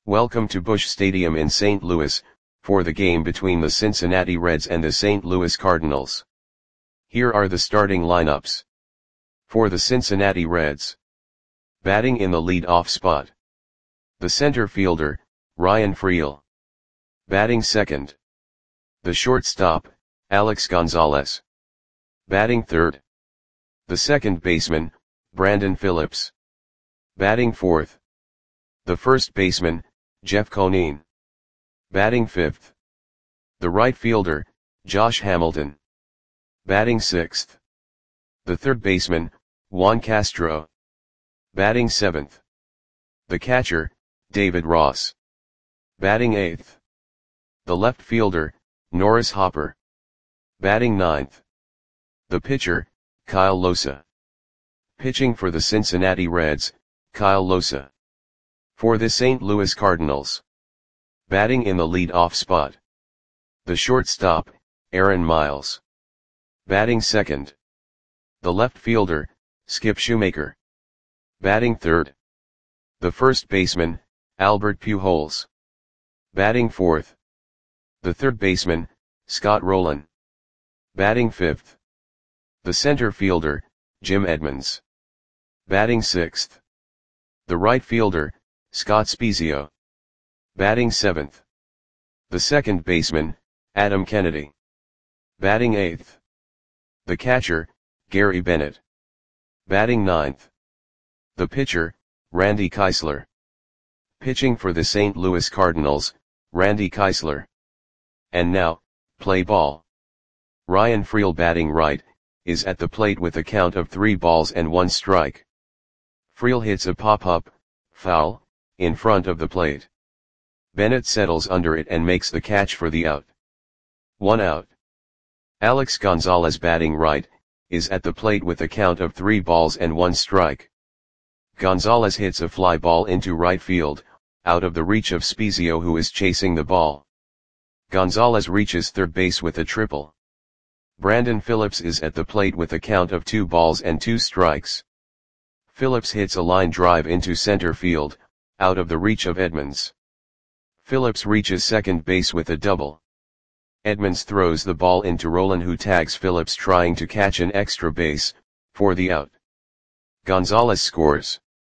Welcome to Busch Stadium in St. Louis, for the game between the Cincinnati Reds and the St. Louis Cardinals. Here are the starting lineups. For the Cincinnati Reds. Batting in the lead-off spot. The center fielder, Ryan Freel. Batting second. The shortstop, Alex Gonzalez. Batting third. The second baseman, Brandon Phillips. Batting fourth. The first baseman, Jeff Conine. Batting fifth. The right fielder, Josh Hamilton. Batting sixth. The third baseman, Juan Castro. Batting seventh. The catcher, David Ross. Batting eighth. The left fielder, Norris Hopper. Batting ninth. The pitcher, Kyle Losa. Pitching for the Cincinnati Reds, Kyle Losa. For the St. Louis Cardinals. Batting in the lead-off spot. The shortstop, Aaron Miles. Batting second. The left fielder, Skip Shoemaker. Batting third. The first baseman, Albert Pujols. Batting fourth. The third baseman, Scott Rolen. Batting fifth. The center fielder, Jim Edmonds. Batting sixth. The right fielder, Scott Spiezio. Batting seventh. The second baseman, Adam Kennedy. Batting eighth. The catcher, Gary Bennett. Batting ninth. The pitcher, Randy Keisler. Pitching for the St. Louis Cardinals, Randy Keisler. And now, play ball. Ryan Freel, batting right, is at the plate with a count of 3 balls and 1 strike. Freel hits a pop-up, foul, in front of the plate. Bennett settles under it and makes the catch for the out. 1 out. Alex Gonzalez, batting right, is at the plate with a count of 3 balls and 1 strike. Gonzalez hits a fly ball into right field, out of the reach of Spiezio, who is chasing the ball. Gonzalez reaches third base with a triple. Brandon Phillips is at the plate with a count of 2 balls and 2 strikes. Phillips hits a line drive into center field, out of the reach of Edmonds. Phillips reaches second base with a double. Edmonds throws the ball into Rolen, who tags Phillips trying to catch an extra base, for the out. Gonzalez scores.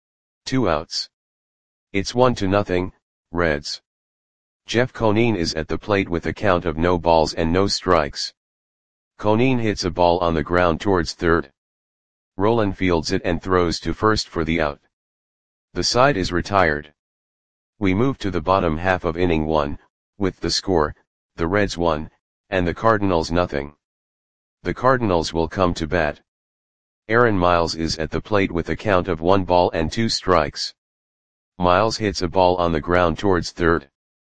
2 outs. It's 1-0, Reds. Jeff Conine is at the plate with a count of no balls and no strikes. Conine hits a ball on the ground towards third. Rolen fields it and throws to first for the out. The side is retired. We move to the bottom half of inning 1, with the score, the Reds 1, and the Cardinals 0. The Cardinals will come to bat. Aaron Miles is at the plate with a count of 1 ball and 2 strikes. Miles hits a ball on the ground towards third.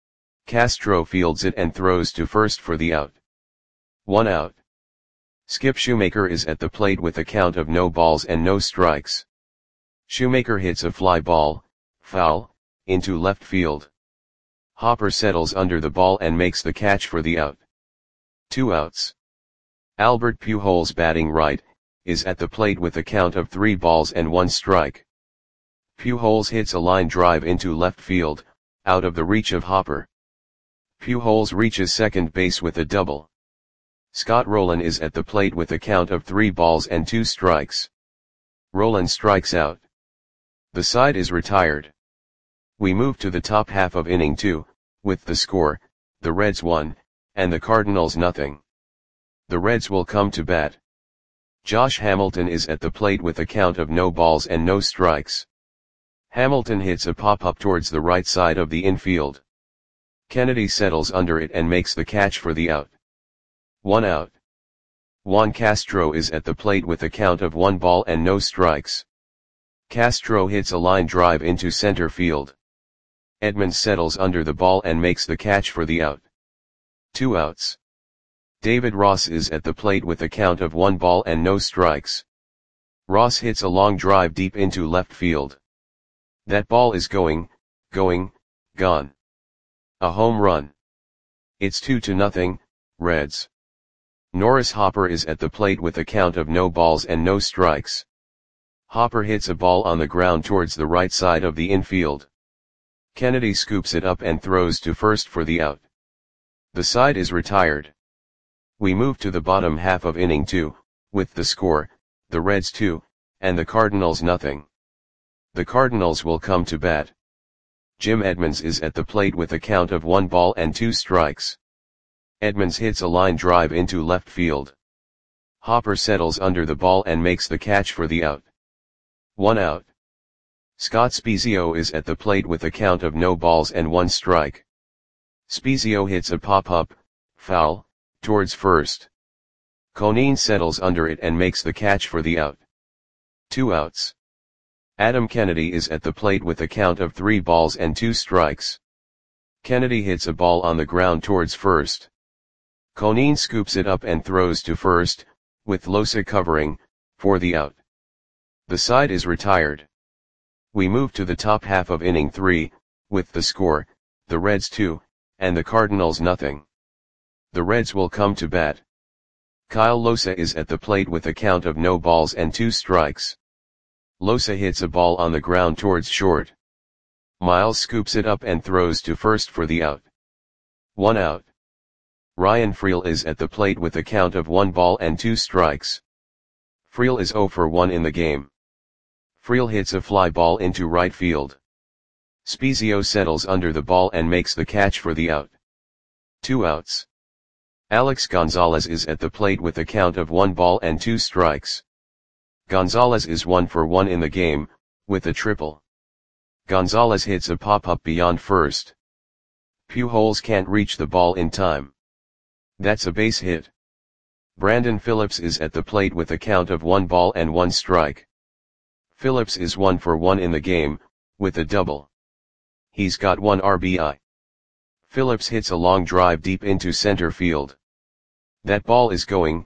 Castro fields it and throws to first for the out. 1 out. Skip Shoemaker is at the plate with a count of no balls and no strikes. Shoemaker hits a fly ball, foul, into left field. Hopper settles under the ball and makes the catch for the out. 2 outs. Albert Pujols, batting right, is at the plate with a count of 3 balls and 1 strike. Pujols hits a line drive into left field, out of the reach of Hopper. Pujols reaches second base with a double. Scott Rolen is at the plate with a count of 3 balls and 2 strikes. Rolen strikes out. The side is retired. We move to the top half of inning 2, with the score, the Reds 1, and the Cardinals 0. The Reds will come to bat. Josh Hamilton is at the plate with a count of no balls and no strikes. Hamilton hits a pop-up towards the right side of the infield. Kennedy settles under it and makes the catch for the out. 1 out. Juan Castro is at the plate with a count of 1 ball and no strikes. Castro hits a line drive into center field. Edmonds settles under the ball and makes the catch for the out. 2 outs. David Ross is at the plate with a count of 1 ball and no strikes. Ross hits a long drive deep into left field. That ball is gone. A home run. It's 2-0, Reds. Norris Hopper is at the plate with a count of no balls and no strikes. Hopper hits a ball on the ground towards the right side of the infield. Kennedy scoops it up and throws to first for the out. The side is retired. We move to the bottom half of inning 2, with the score, the Reds 2, and the Cardinals nothing. The Cardinals will come to bat. Jim Edmonds is at the plate with a count of 1 ball and 2 strikes. Edmonds hits a line drive into left field. Hopper settles under the ball and makes the catch for the out. 1 out. Scott Spiezio is at the plate with a count of no balls and 1 strike. Spiezio hits a pop-up, foul, towards first. Conine settles under it and makes the catch for the out. 2 outs. Adam Kennedy is at the plate with a count of 3 balls and 2 strikes. Kennedy hits a ball on the ground towards first. Conine scoops it up and throws to first, with Losa covering, for the out. The side is retired. We move to the top half of inning 3, with the score, the Reds 2, and the Cardinals nothing. The Reds will come to bat. Kyle Losa is at the plate with a count of no balls and 2 strikes. Losa hits a ball on the ground towards short. Miles scoops it up and throws to first for the out. 1 out. Ryan Freel is at the plate with a count of 1 ball and 2 strikes. Freel is 0 for 1 in the game. Freel hits a fly ball into right field. Spiezio settles under the ball and makes the catch for the out. 2 outs. Alex Gonzalez is at the plate with a count of 1 ball and 2 strikes. Gonzalez is 1 for 1 in the game, with a triple. Gonzalez hits a pop-up beyond first. Pujols can't reach the ball in time. That's a base hit. Brandon Phillips is at the plate with a count of 1 ball and 1 strike. Phillips is 1 for 1 in the game, with a double. He's got 1 RBI. Phillips hits a long drive deep into center field. That ball is gone.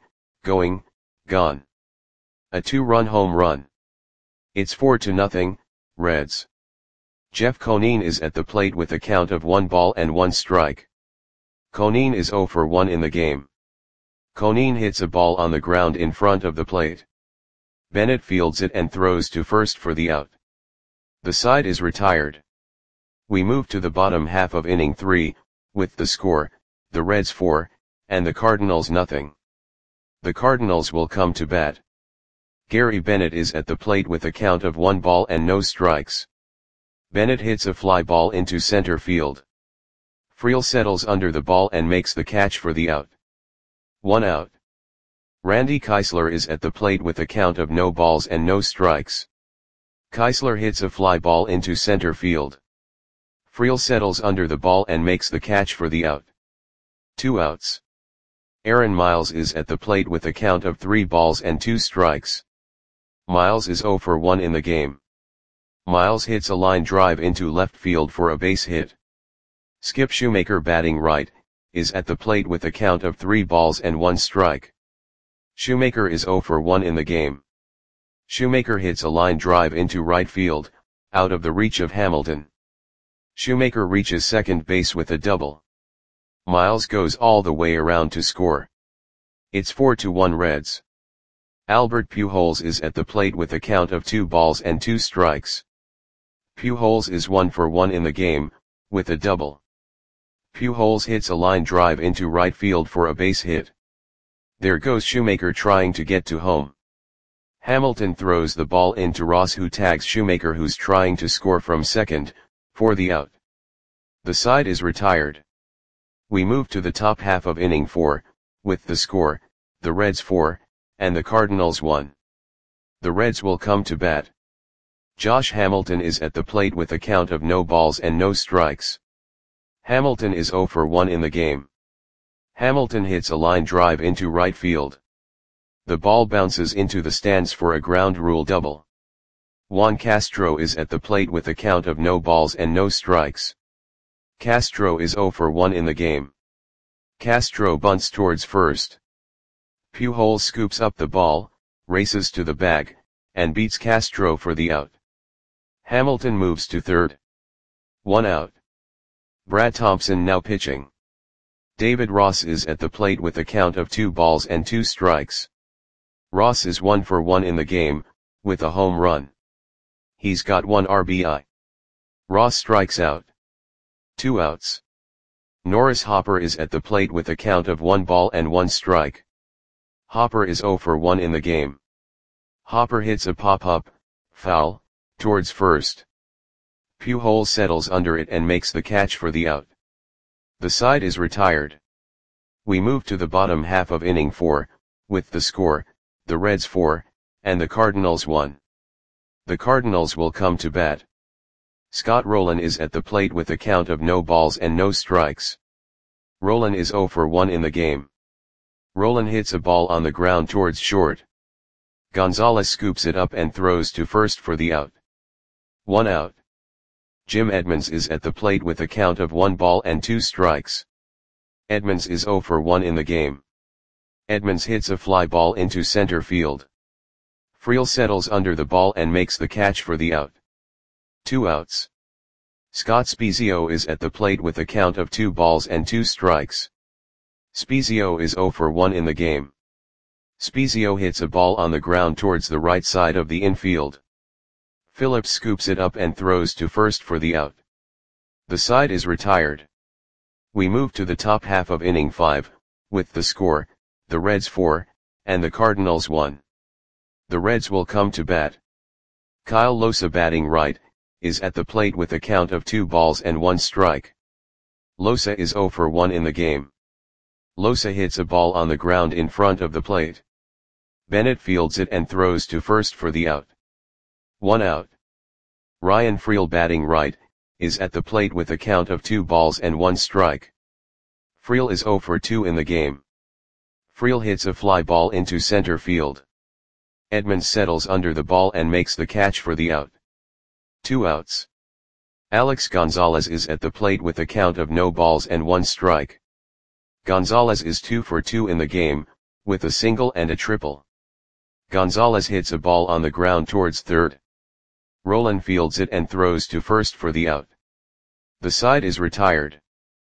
A 2-run home run. It's 4-0, Reds. Jeff Conine is at the plate with a count of 1 ball and 1 strike. Conine is 0 for 1 in the game. Conine hits a ball on the ground in front of the plate. Bennett fields it and throws to first for the out. The side is retired. We move to the bottom half of inning 3, with the score, the Reds 4, and the Cardinals nothing. The Cardinals will come to bat. Gary Bennett is at the plate with a count of 1 ball and no strikes. Bennett hits a fly ball into center field. Freel settles under the ball and makes the catch for the out. 1 out. Randy Keisler is at the plate with a count of no balls and no strikes. Keisler hits a fly ball into center field. Freel settles under the ball and makes the catch for the out. 2 outs. Aaron Miles is at the plate with a count of 3 balls and 2 strikes. Miles is 0 for 1 in the game. Miles hits a line drive into left field for a base hit. Skip Shoemaker, batting right, is at the plate with a count of 3 balls and 1 strike. Shoemaker is 0 for 1 in the game. Shoemaker hits a line drive into right field, out of the reach of Hamilton. Shoemaker reaches second base with a double. Miles goes all the way around to score. It's 4-1 Reds. Albert Pujols is at the plate with a count of 2 balls and 2 strikes. Pujols is 1 for 1 in the game, with a double. Pujols hits a line drive into right field for a base hit. There goes Shoemaker trying to get to home. Hamilton throws the ball into Ross, who tags Shoemaker, who's trying to score from second, for the out. The side is retired. We move to the top half of inning 4, with the score, the Reds 4, and the Cardinals 1. The Reds will come to bat. Josh Hamilton is at the plate with a count of no balls and no strikes. Hamilton is 0 for 1 in the game. Hamilton hits a line drive into right field. The ball bounces into the stands for a ground rule double. Juan Castro is at the plate with a count of no balls and no strikes. Castro is 0 for 1 in the game. Castro bunts towards first. Pujols scoops up the ball, races to the bag, and beats Castro for the out. Hamilton moves to third. 1 out. Brad Thompson now pitching. David Ross is at the plate with a count of 2 balls and 2 strikes. Ross is 1 for 1 in the game, with a home run. He's got 1 RBI. Ross strikes out. 2 outs. Norris Hopper is at the plate with a count of 1 ball and 1 strike. Hopper is 0 for 1 in the game. Hopper hits a pop-up, foul, towards first. Pujols settles under it and makes the catch for the out. The side is retired. We move to the bottom half of inning 4, with the score, the Reds 4, and the Cardinals 1. The Cardinals will come to bat. Scott Rolen is at the plate with a count of no balls and no strikes. Rolen is 0 for 1 in the game. Rolen hits a ball on the ground towards short. Gonzalez scoops it up and throws to first for the out. 1 out. Jim Edmonds is at the plate with a count of 1 ball and 2 strikes. Edmonds is 0 for 1 in the game. Edmonds hits a fly ball into center field. Friel settles under the ball and makes the catch for the out. 2 outs. Scott Spiezio is at the plate with a count of 2 balls and 2 strikes. Spiezio is 0 for 1 in the game. Spiezio hits a ball on the ground towards the right side of the infield. Phillips scoops it up and throws to first for the out. The side is retired. We move to the top half of inning 5, with the score, the Reds 4, and the Cardinals 1. The Reds will come to bat. Kyle Losa, batting right, is at the plate with a count of 2 balls and 1 strike. Losa is 0 for 1 in the game. Losa hits a ball on the ground in front of the plate. Bennett fields it and throws to first for the out. 1 out. Ryan Friel, batting right, is at the plate with a count of 2 balls and 1 strike. Friel is 0 for 2 in the game. Friel hits a fly ball into center field. Edmonds settles under the ball and makes the catch for the out. 2 outs. Alex Gonzalez is at the plate with a count of no balls and 1 strike. Gonzalez is 2 for 2 in the game, with a single and a triple. Gonzalez hits a ball on the ground towards third. Rolen fields it and throws to first for the out. The side is retired.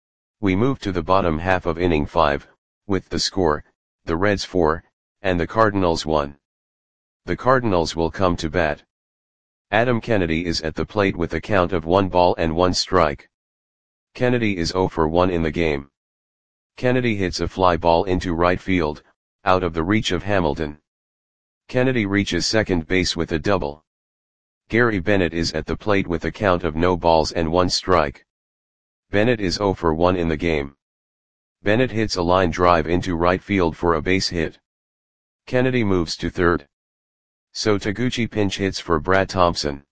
We move to the bottom half of inning 5, with the score, the Reds 4, and the Cardinals 1. The Cardinals will come to bat. Adam Kennedy is at the plate with a count of 1 ball and 1 strike. Kennedy is 0 for 1 in the game. Kennedy hits a fly ball into right field, out of the reach of Hamilton. Kennedy reaches second base with a double. Gary Bennett is at the plate with a count of no balls and 1 strike. Bennett is 0 for 1 in the game. Bennett hits a line drive into right field for a base hit. Kennedy moves to third. So Taguchi pinch hits for Brad Thompson.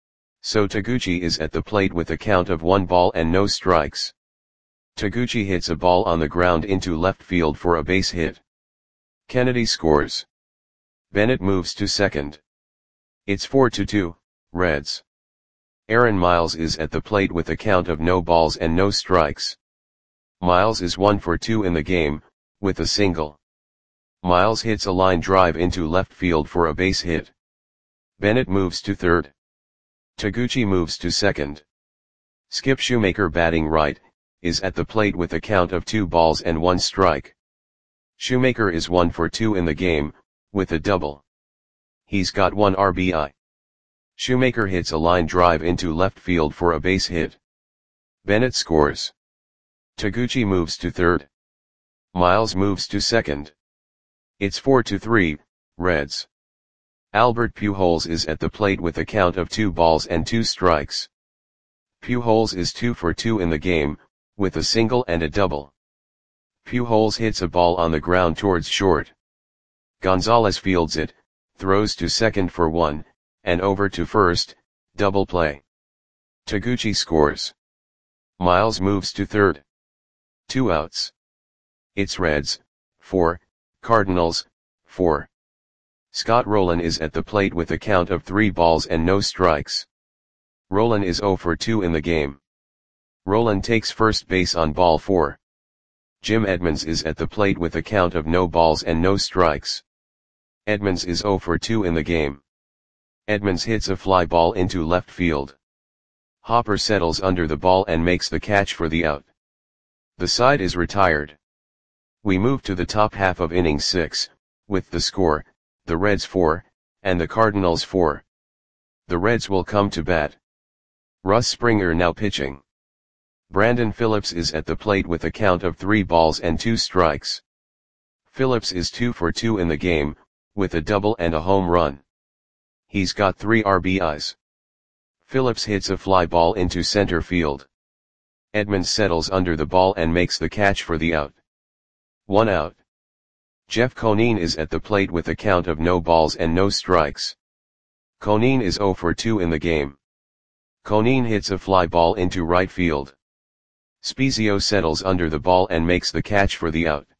So Taguchi is at the plate with a count of 1 ball and no strikes. Taguchi hits a ball on the ground into left field for a base hit. Kennedy scores. Bennett moves to second. It's 4-2, Reds. Aaron Miles is at the plate with a count of no balls and no strikes. Miles is 1 for 2 in the game, with a single. Miles hits a line drive into left field for a base hit. Bennett moves to third. Taguchi moves to second. Skip Shoemaker, batting right, is at the plate with a count of 2 balls and 1 strike. Shoemaker is 1 for 2 in the game, with a double. He's got 1 RBI. Shoemaker hits a line drive into left field for a base hit. Bennett scores. Taguchi moves to third. Miles moves to second. It's 4-3, Reds. Albert Pujols is at the plate with a count of 2 balls and 2 strikes. Pujols is 2 for 2 in the game, with a single and a double. Pujols hits a ball on the ground towards short. Gonzalez fields it, throws to second for 1, and over to first, double play. Taguchi scores. Miles moves to third. 2 outs. It's Reds, 4, Cardinals, 4. Scott Rolen is at the plate with a count of 3 balls and no strikes. Rolen is 0 for 2 in the game. Rolen takes first base on ball 4. Jim Edmonds is at the plate with a count of no balls and no strikes. Edmonds is 0 for 2 in the game. Edmonds hits a fly ball into left field. Hopper settles under the ball and makes the catch for the out. The side is retired. We move to the top half of inning 6, with the score, the Reds 4, and the Cardinals 4. The Reds will come to bat. Russ Springer now pitching. Brandon Phillips is at the plate with a count of 3 balls and 2 strikes. Phillips is 2 for 2 in the game, with a double and a home run. He's got 3 RBIs. Phillips hits a fly ball into center field. Edmonds settles under the ball and makes the catch for the out. 1 out. Jeff Conine is at the plate with a count of no balls and no strikes. Conine is 0 for 2 in the game. Conine hits a fly ball into right field. Spezio settles under the ball and makes the catch for the out.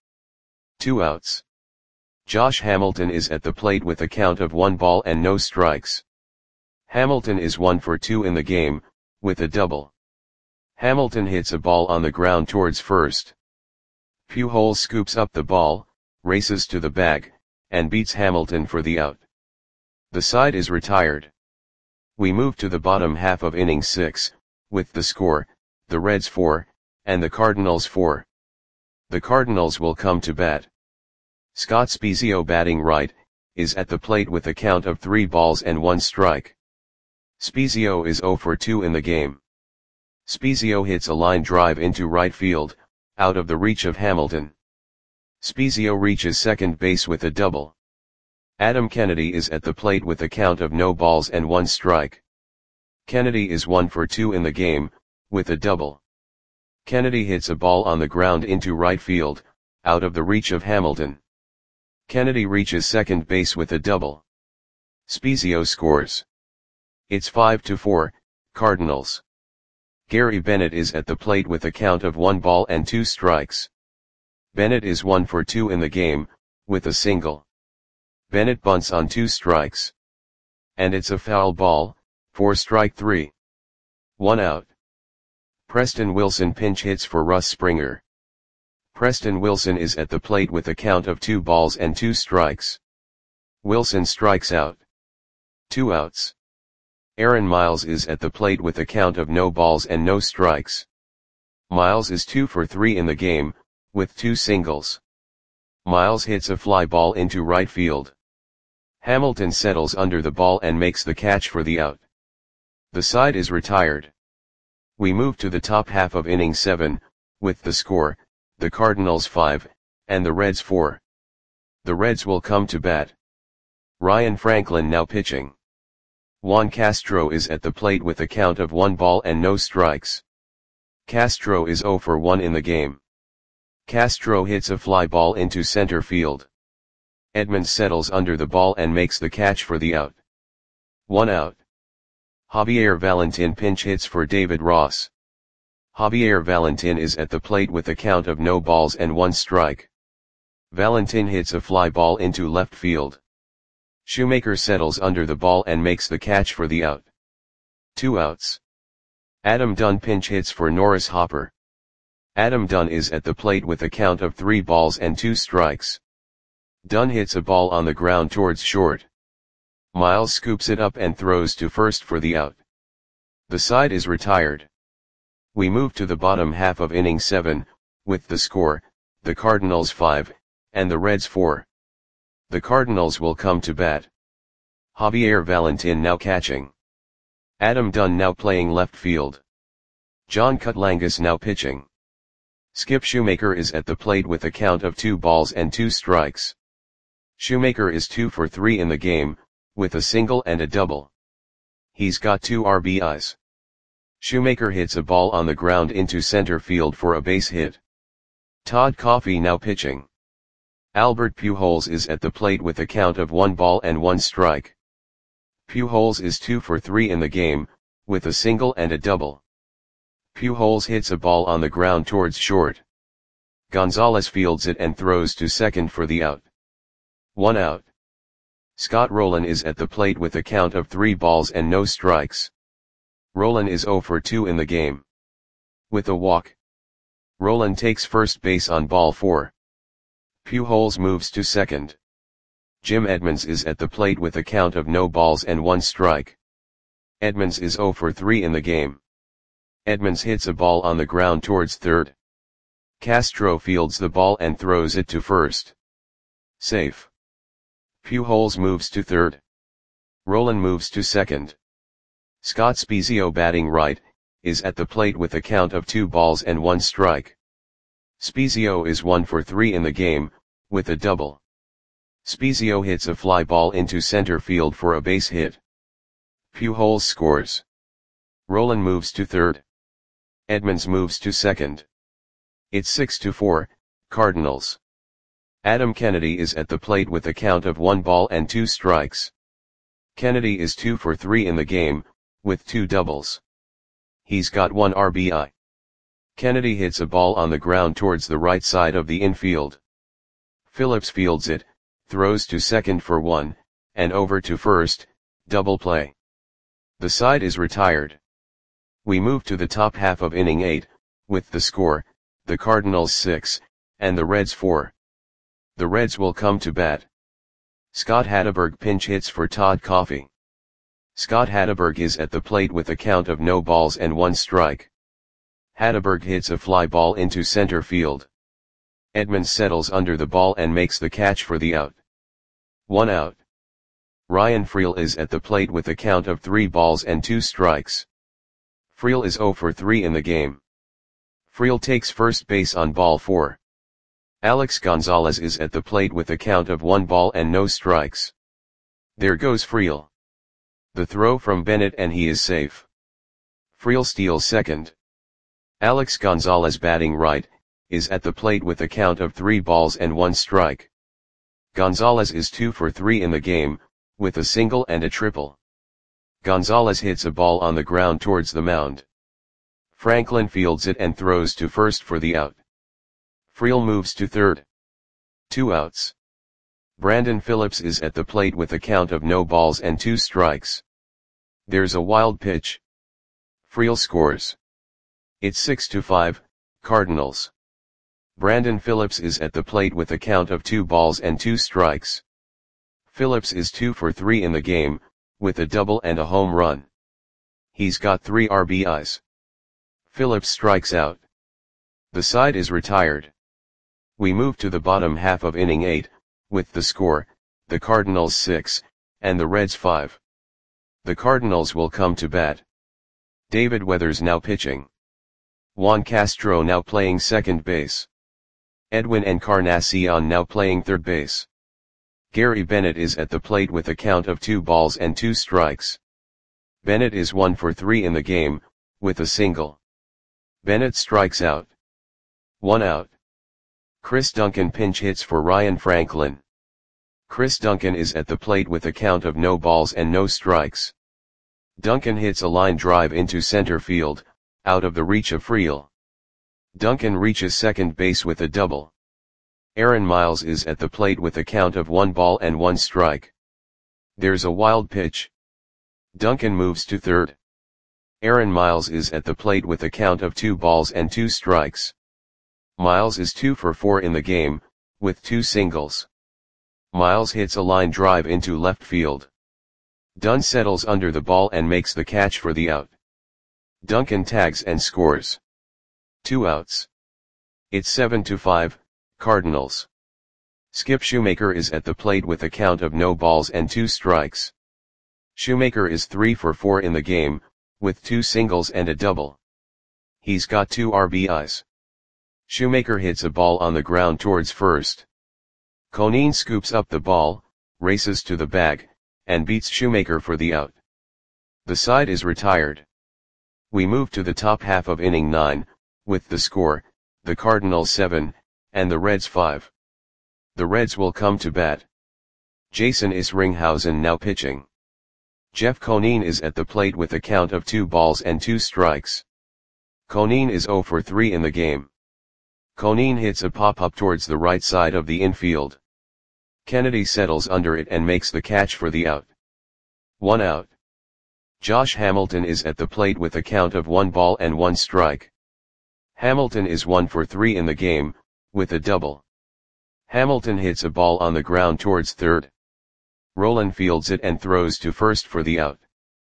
2 outs. Josh Hamilton is at the plate with a count of 1 ball and no strikes. Hamilton is 1 for 2 in the game, with a double. Hamilton hits a ball on the ground towards first. Pujols scoops up the ball, races to the bag, and beats Hamilton for the out. The side is retired. We move to the bottom half of inning 6, with the score, the Reds 4, and the Cardinals 4. The Cardinals will come to bat. Scott Spezio, batting right, is at the plate with a count of 3 balls and 1 strike. Spezio is 0 for 2 in the game. Spezio hits a line drive into right field, out of the reach of Hamilton. Spezio reaches second base with a double. Adam Kennedy is at the plate with a count of no balls and 1 strike. Kennedy is 1 for 2 in the game, with a double. Kennedy hits a ball on the ground into right field, out of the reach of Hamilton. Kennedy reaches second base with a double. Spezio scores. It's 5-4, Cardinals. Gary Bennett is at the plate with a count of 1 ball and 2 strikes. Bennett is 1 for 2 in the game, with a single. Bennett bunts on 2 strikes. And it's a foul ball, for strike 3. 1 out. Preston Wilson pinch hits for Russ Springer. Preston Wilson is at the plate with a count of 2 balls and 2 strikes. Wilson strikes out. 2 outs. Aaron Miles is at the plate with a count of no balls and no strikes. Miles is 2 for 3 in the game, with 2 singles. Miles hits a fly ball into right field. Hamilton settles under the ball and makes the catch for the out. The side is retired. We move to the top half of inning 7, with the score, the Cardinals 5, and the Reds 4. The Reds will come to bat. Ryan Franklin now pitching. Juan Castro is at the plate with a count of 1 ball and no strikes. Castro is 0 for 1 in the game. Castro hits a fly ball into center field. Edmonds settles under the ball and makes the catch for the out. 1 out. Javier Valentin pinch hits for David Ross. Javier Valentin is at the plate with a count of no balls and 1 strike. Valentin hits a fly ball into left field. Shoemaker settles under the ball and makes the catch for the out. 2 outs. Adam Dunn pinch hits for Norris Hopper. Adam Dunn is at the plate with a count of 3 balls and 2 strikes. Dunn hits a ball on the ground towards short. Miles scoops it up and throws to first for the out. The side is retired. We move to the bottom half of inning 7, with the score, the Cardinals 5, and the Reds 4. The Cardinals will come to bat. Javier Valentin now catching. Adam Dunn now playing left field. John Kutlangas now pitching. Skip Shoemaker is at the plate with a count of 2 balls and 2 strikes. Shoemaker is 2 for 3 in the game, with a single and a double. He's got 2 RBIs. Shoemaker hits a ball on the ground into center field for a base hit. Todd Coffey now pitching. Albert Pujols is at the plate with a count of 1 ball and 1 strike. Pujols is 2 for 3 in the game, with a single and a double. Pujols hits a ball on the ground towards short. Gonzalez fields it and throws to second for the out. 1 out. Scott Rolen is at the plate with a count of 3 balls and no strikes. Rolen is 0 for 2 in the game. With a walk. Rolen takes first base on ball 4. Pujols moves to second. Jim Edmonds is at the plate with a count of no balls and 1 strike. Edmonds is 0 for 3 in the game. Edmonds hits a ball on the ground towards third. Castro fields the ball and throws it to first. Safe. Pujols moves to third. Rolen moves to second. Scott Spezio batting right, is at the plate with a count of 2 balls and 1 strike. Spezio is 1 for 3 in the game, with a double. Spezio hits a fly ball into center field for a base hit. Pujols scores. Rolen moves to third. Edmonds moves to second. It's 6-4, Cardinals. Adam Kennedy is at the plate with a count of 1 ball and 2 strikes. Kennedy is 2 for 3 in the game, with 2 doubles. He's got 1 RBI. Kennedy hits a ball on the ground towards the right side of the infield. Phillips fields it, throws to second for 1, and over to first, double play. The side is retired. We move to the top half of inning 8, with the score, the Cardinals 6, and the Reds 4. The Reds will come to bat. Scott Hatteberg pinch hits for Todd Coffey. Scott Hatteberg is at the plate with a count of no balls and 1 strike. Hatteberg hits a fly ball into center field. Edmonds settles under the ball and makes the catch for the out. 1 out. Ryan Freel is at the plate with a count of 3 balls and 2 strikes. Freel is 0 for 3 in the game. Freel takes first base on ball 4. Alex Gonzalez is at the plate with a count of 1 ball and no strikes. There goes Freel. The throw from Bennett and he is safe. Freel steals second. Alex Gonzalez batting right, is at the plate with a count of 3 balls and 1 strike. Gonzalez is 2 for 3 in the game, with a single and a triple. Gonzalez hits a ball on the ground towards the mound. Franklin fields it and throws to first for the out. Freel moves to third. 2 outs. Brandon Phillips is at the plate with a count of no balls and 2 strikes. There's a wild pitch. Freel scores. It's 6-5, Cardinals. Brandon Phillips is at the plate with a count of 2 balls and 2 strikes. Phillips is 2 for 3 in the game, with a double and a home run. He's got 3 RBIs. Phillips strikes out. The side is retired. We move to the bottom half of inning 8, with the score, the Cardinals 6, and the Reds 5. The Cardinals will come to bat. David Weathers now pitching. Juan Castro now playing second base. Edwin Encarnacion now playing third base. Gary Bennett is at the plate with a count of 2 balls and 2 strikes. Bennett is 1 for 3 in the game, with a single. Bennett strikes out. 1 out. Chris Duncan pinch hits for Ryan Franklin. Chris Duncan is at the plate with a count of no balls and no strikes. Duncan hits a line drive into center field, out of the reach of Freel. Duncan reaches second base with a double. Aaron Miles is at the plate with a count of 1 ball and 1 strike. There's a wild pitch. Duncan moves to third. Aaron Miles is at the plate with a count of 2 balls and 2 strikes. Miles is 2 for 4 in the game, with 2 singles. Miles hits a line drive into left field. Dunn settles under the ball and makes the catch for the out. Duncan tags and scores. 2 outs. It's 7-5, Cardinals. Skip Shoemaker is at the plate with a count of no balls and 2 strikes. Shoemaker is 3 for 4 in the game, with 2 singles and a double. He's got 2 RBIs. Shoemaker hits a ball on the ground towards first. Conine scoops up the ball, races to the bag, and beats Shoemaker for the out. The side is retired. We move to the top half of inning 9, with the score, the Cardinals 7, and the Reds 5. The Reds will come to bat. Jason Isringhausen now pitching. Jeff Conine is at the plate with a count of 2 balls and 2 strikes. Conine is 0 for 3 in the game. Conine hits a pop-up towards the right side of the infield. Kennedy settles under it and makes the catch for the out. 1 out. Josh Hamilton is at the plate with a count of 1 ball and 1 strike. Hamilton is 1 for 3 in the game, with a double. Hamilton hits a ball on the ground towards third. Rolen fields it and throws to first for the out.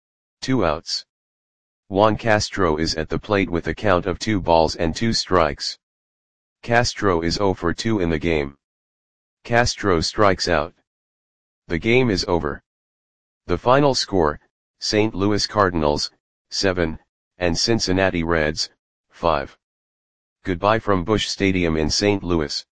2 outs. Juan Castro is at the plate with a count of 2 balls and 2 strikes. Castro is 0 for 2 in the game. Castro strikes out. The game is over. The final score, St. Louis Cardinals, 7, and Cincinnati Reds, 5. Goodbye from Busch Stadium in St. Louis.